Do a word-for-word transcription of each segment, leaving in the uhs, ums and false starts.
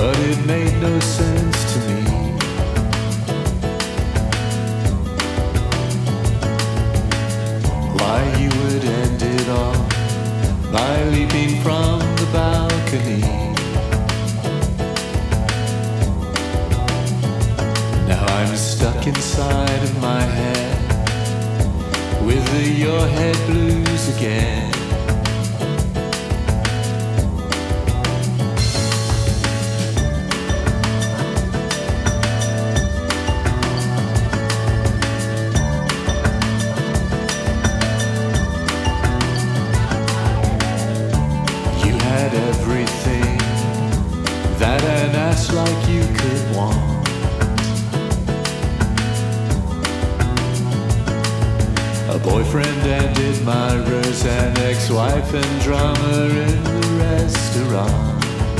but it made no sense to me. Why you would end it all by leaping from the balcony. Now I'm stuck inside of my head with the your head blues again. You had everything that an ass like you could want. A boyfriend and admirers, an ex-wife and drummer in the restaurant.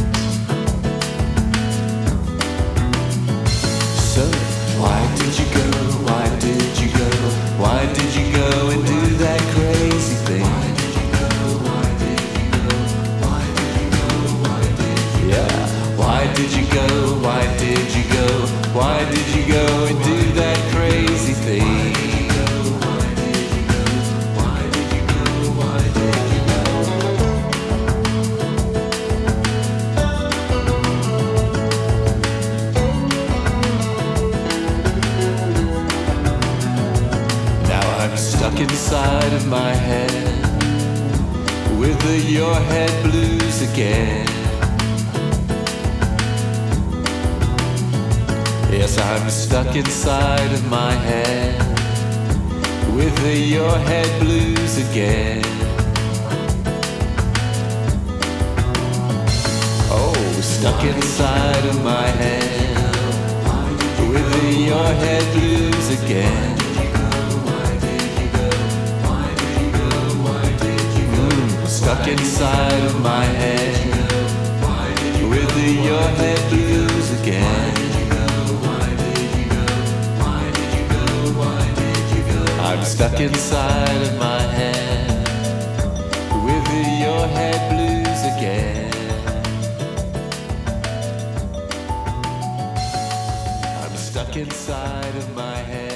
So, why did you go, why did you go, why did you go and do that crazy thing? Why did you go, why did you go, why did you go, why did you go? Yeah, why did you go, why did you go, why did you go and do that crazy thing? Stuck inside of my head with the your head blues again. Yes, I'm stuck inside of my head with the your head blues again. Oh, stuck inside of my head with the your head blues again. Stuck inside of my head with the your head blues again. I'm stuck inside of my head with the your head blues again. I'm stuck inside of my head.